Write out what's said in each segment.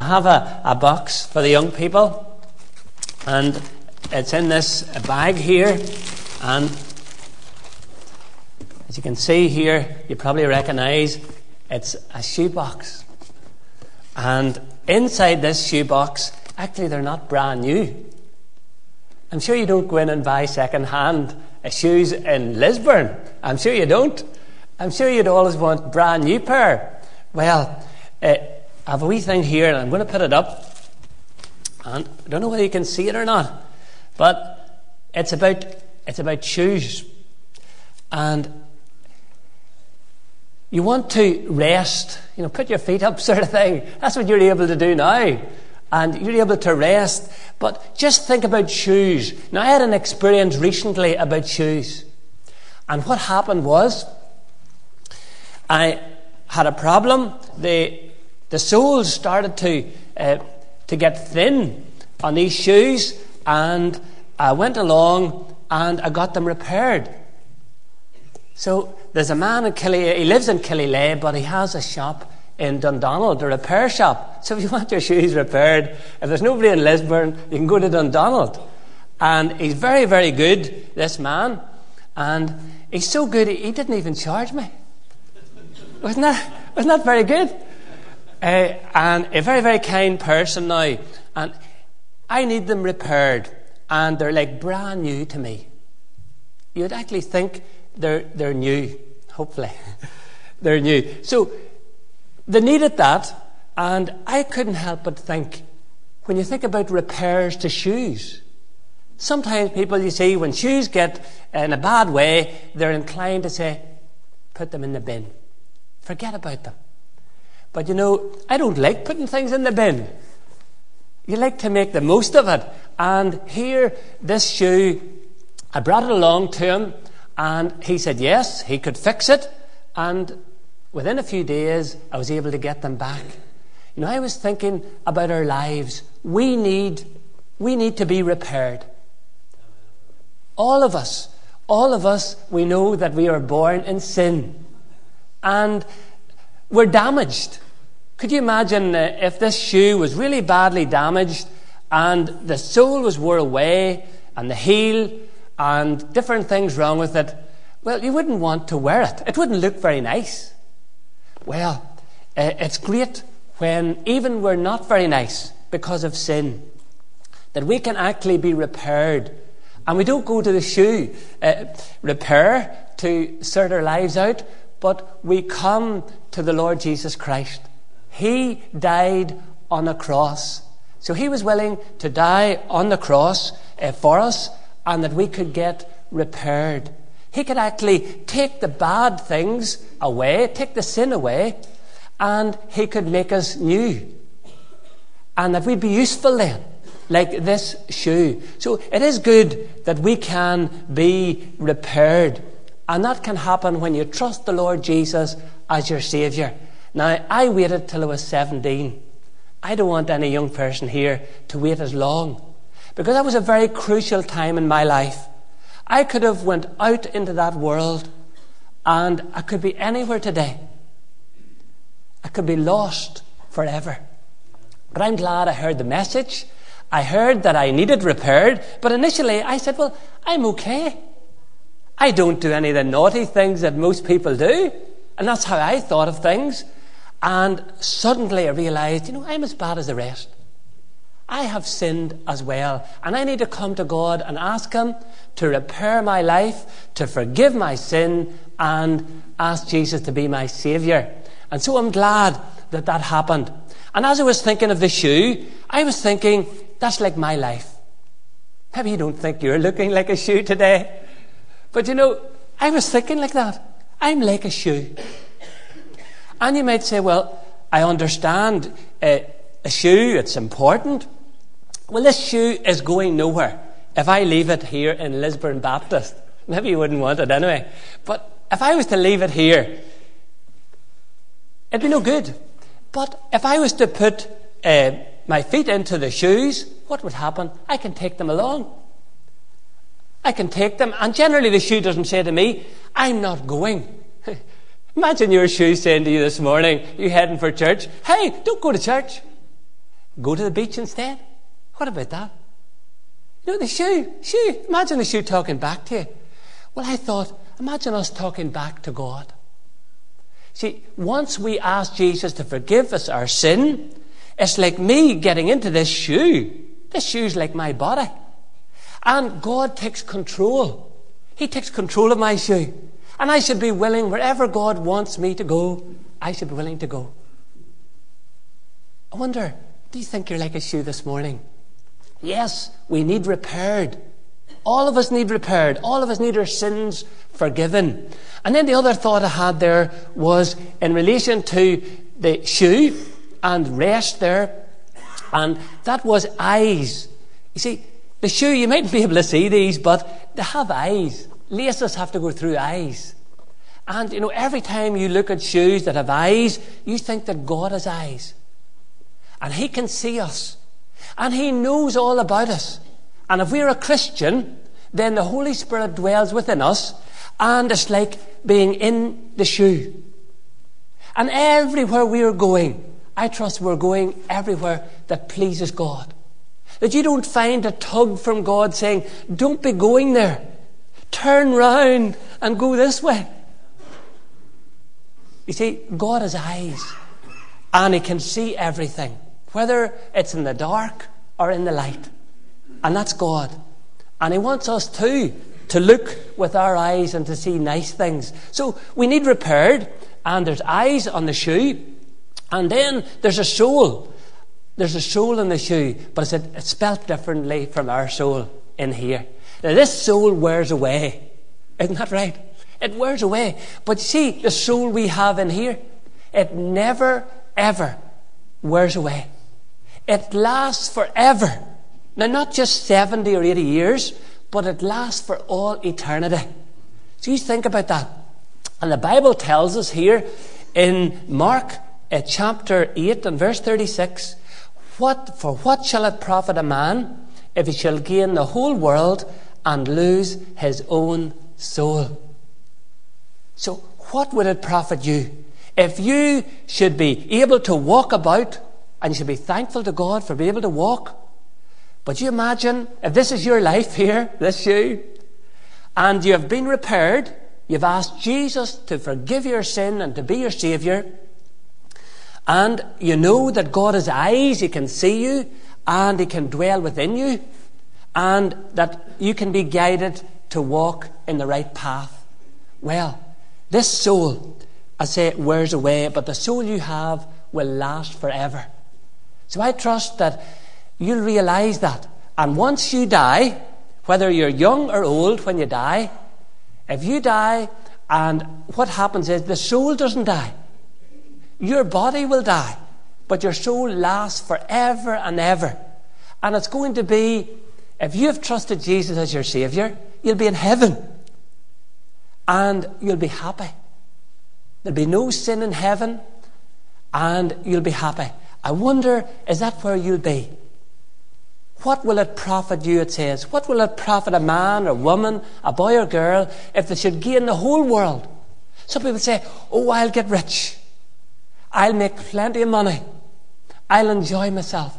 have a box for the young people, and it's in this bag here, and as you can see here, you probably recognise it's a shoebox. And inside this shoebox, actually they're not brand new. I'm sure you don't go in and buy second-hand shoes in Lisburn. I'm sure you don't. I'm sure you'd always want brand new pair. Well, I have a wee thing here, and I'm going to put it up. And I don't know whether you can see it or not, but it's about shoes. And you want to rest, put your feet up sort of thing. That's what you're able to do now. And you're able to rest. But just think about shoes. Now, I had an experience recently about shoes. And what happened was, I had a problem. The soles started to get thin on these shoes. And I went along and I got them repaired. So there's a man in he lives in Killylea, but he has a shop in Dundonald, a repair shop. So if you want your shoes repaired, if there's nobody in Lisburn, you can go to Dundonald. And he's very, very good, this man. And he's so good, he didn't even charge me. Wasn't that very good? And a very, very kind person now. And I need them repaired. And they're like brand new to me. You'd actually think they're new, hopefully. They're new. So they needed that, and I couldn't help but think, when you think about repairs to shoes, sometimes people, you see, when shoes get in a bad way, they're inclined to say, put them in the bin. Forget about them. But I don't like putting things in the bin. You like to make the most of it. And here, this shoe, I brought it along to him, and he said yes, he could fix it. And within a few days, I was able to get them back. I was thinking about our lives. We need to be repaired. All of us, we know that we are born in sin. And we're damaged. Could you imagine if this shoe was really badly damaged and the sole was wore away and the heel and different things wrong with it? Well, you wouldn't want to wear it. It wouldn't look very nice. Well, it's great when even we're not very nice because of sin, that we can actually be repaired. And we don't go to the shoe repair to sort our lives out, but we come to the Lord Jesus Christ. He died on a cross. So he was willing to die on the cross for us, and that we could get repaired. He could actually take the bad things away, take the sin away, and he could make us new. And that we'd be useful then, like this shoe. So it is good that we can be repaired. And that can happen when you trust the Lord Jesus as your Saviour. Now, I waited till I was 17. I don't want any young person here to wait as long, because that was a very crucial time in my life. I could have went out into that world, and I could be anywhere today. I could be lost forever. But I'm glad I heard the message. I heard that I needed repaired, but initially I said, well, I'm okay. I don't do any of the naughty things that most people do. And that's how I thought of things. And suddenly I realised, I'm as bad as the rest. I have sinned as well. And I need to come to God and ask him to repair my life, to forgive my sin, and ask Jesus to be my Saviour. And so I'm glad that that happened. And as I was thinking of the shoe, I was thinking, that's like my life. Maybe you don't think you're looking like a shoe today. But I was thinking like that. I'm like a shoe. And you might say, well, I understand a shoe, it's important. Well, this shoe is going nowhere. If I leave it here in Lisburn Baptist, maybe you wouldn't want it anyway. But if I was to leave it here, it'd be no good. But if I was to put my feet into the shoes, what would happen? I can take them along. I can take them, and generally the shoe doesn't say to me, I'm not going. Imagine your shoe saying to you this morning, you heading for church, hey, don't go to church. Go to the beach instead? What about that? You know, the shoe. Imagine the shoe talking back to you. Well, I thought, imagine us talking back to God. See, once we ask Jesus to forgive us our sin, it's like me getting into this shoe. This shoe's like my body. And God takes control. He takes control of my shoe. And I should be willing, wherever God wants me to go, I should be willing to go. I wonder, do you think you're like a shoe this morning? Yes, we need repaired. All of us need repaired. All of us need our sins forgiven. And then the other thought I had there was in relation to the shoe and rest there. And that was eyes. You see, the shoe, you mightn't be able to see these, but they have eyes. Laces have to go through eyes. And, you know, every time you look at shoes that have eyes, you think that God has eyes. And He can see us. And He knows all about us. And if we're a Christian, then the Holy Spirit dwells within us, and it's like being in the shoe. And everywhere we're going, I trust we're going everywhere that pleases God. That you don't find a tug from God saying, don't be going there. Turn round and go this way. You see, God has eyes, and He can see everything, whether it's in the dark or in the light. And that's God. And He wants us too to look with our eyes and to see nice things. So we need repaired, and there's eyes on the shoe, and then there's a soul. There's a soul in the shoe, but it's spelt differently from our soul in here. Now this soul wears away. Isn't that right? It wears away. But see, the soul we have in here, it never, ever wears away. It lasts forever. Now, not just 70 or 80 years, but it lasts for all eternity. So you think about that. And the Bible tells us here in Mark chapter 8 and verse 36, For what shall it profit a man if he shall gain the whole world and lose his own soul? So what would it profit you if you should be able to walk about, and you should be thankful to God for being able to walk? But you imagine if this is your life here, this shoe, and you have been repaired, you've asked Jesus to forgive your sin and to be your Saviour, and you know that God has eyes, He can see you, and He can dwell within you, and that you can be guided to walk in the right path. Well, this soul, I say, it wears away, but the soul you have will last forever. So I trust that you'll realise that. And once you die, whether you're young or old when you die, if you die, and what happens is the soul doesn't die. Your body will die, but your soul lasts forever and ever. And it's going to be, if you have trusted Jesus as your Saviour, you'll be in heaven. And you'll be happy. There'll be no sin in heaven, and you'll be happy. I wonder, is that where you'll be? What will it profit you, it says? What will it profit a man or woman, a boy or girl, if they should gain the whole world? Some people say, oh, I'll get rich. I'll make plenty of money. I'll enjoy myself.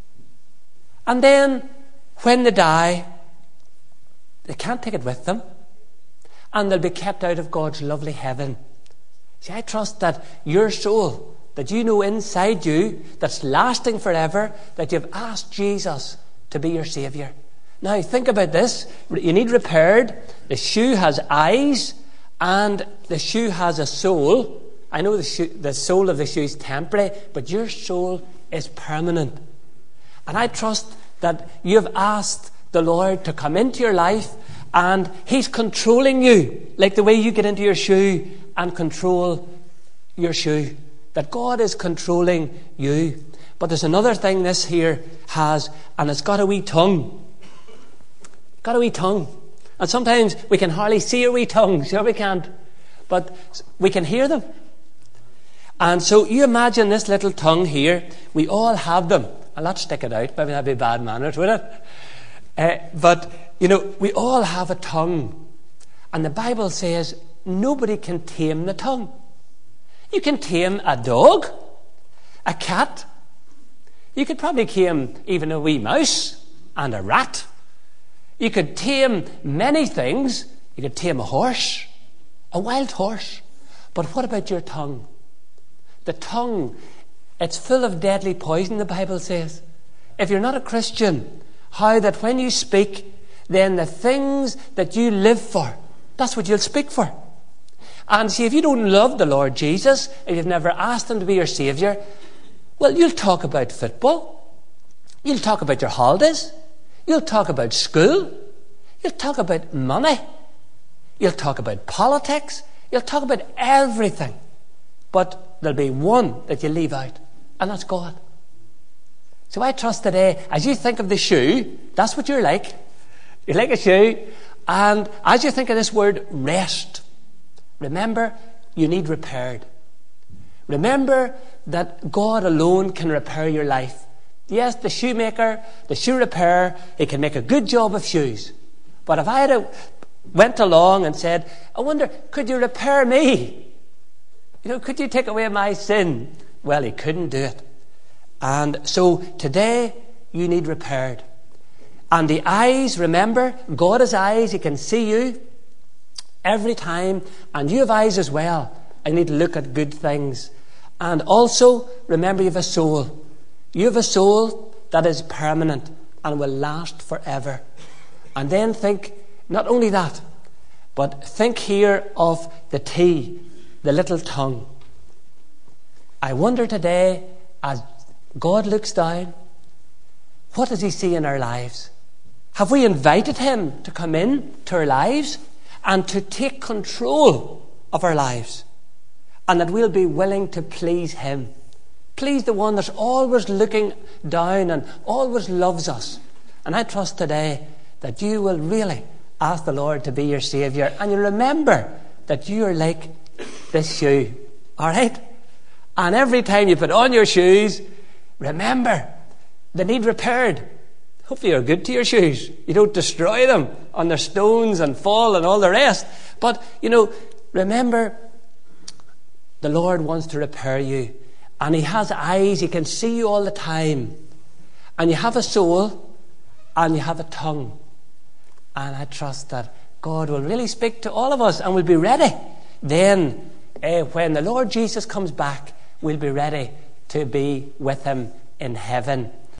And then, when they die, they can't take it with them. And they'll be kept out of God's lovely heaven. See, I trust that your soul, that you know inside you, that's lasting forever, that you've asked Jesus to be your Saviour. Now, think about this. You need repaired. The shoe has eyes, and the shoe has a soul. I know the soul of the shoe is temporary, but your soul is permanent. And I trust that you've asked the Lord to come into your life, and He's controlling you, like the way you get into your shoe and control your shoe. That God is controlling you. But there's another thing this here has, and it's got a wee tongue. Got a wee tongue. And sometimes we can hardly see our wee tongues. Sure we can't. But we can hear them. And so you imagine this little tongue here. We all have them. I'll not stick it out. Maybe that'd be bad manners, would it? But, you know, we all have a tongue. And the Bible says nobody can tame the tongue. You can tame a dog, a cat. You could probably tame even a wee mouse and a rat. You could tame many things. You could tame a horse, a wild horse. But what about your tongue? The tongue, it's full of deadly poison, the Bible says. If you're not a Christian, how that when you speak, then the things that you live for, that's what you'll speak for. And see, if you don't love the Lord Jesus, if you've never asked Him to be your Saviour, well, you'll talk about football. You'll talk about your holidays. You'll talk about school. You'll talk about money. You'll talk about politics. You'll talk about everything. But there'll be one that you leave out, and that's God. So I trust today, as you think of the shoe, that's what you're like. You're like a shoe. And as you think of this word rest, remember, you need repaired. Remember that God alone can repair your life. Yes, the shoemaker, the shoe repairer, he can make a good job of shoes. But if I had went along and said, I wonder, could you repair me? Could you take away my sin? Well, he couldn't do it. And so today, you need repaired. And the eyes, remember, God has eyes, He can see you every time. And you have eyes as well. I need to look at good things. And also, remember, you have a soul. You have a soul that is permanent and will last forever. And then think, not only that, but think here of the T, the little tongue. I wonder today, as God looks down, what does He see in our lives? Have we invited Him to come in to our lives and to take control of our lives? And that we'll be willing to please Him. Please the one that's always looking down and always loves us. And I trust today that you will really ask the Lord to be your Saviour. And you remember that you are like this shoe. Alright? And every time you put on your shoes, remember, they need repaired. Hopefully you're good to your shoes. You don't destroy them on their stones and fall and all the rest. But, remember, the Lord wants to repair you. And He has eyes. He can see you all the time. And you have a soul and you have a tongue. And I trust that God will really speak to all of us and we'll be ready. Then, when the Lord Jesus comes back, we'll be ready to be with Him in heaven.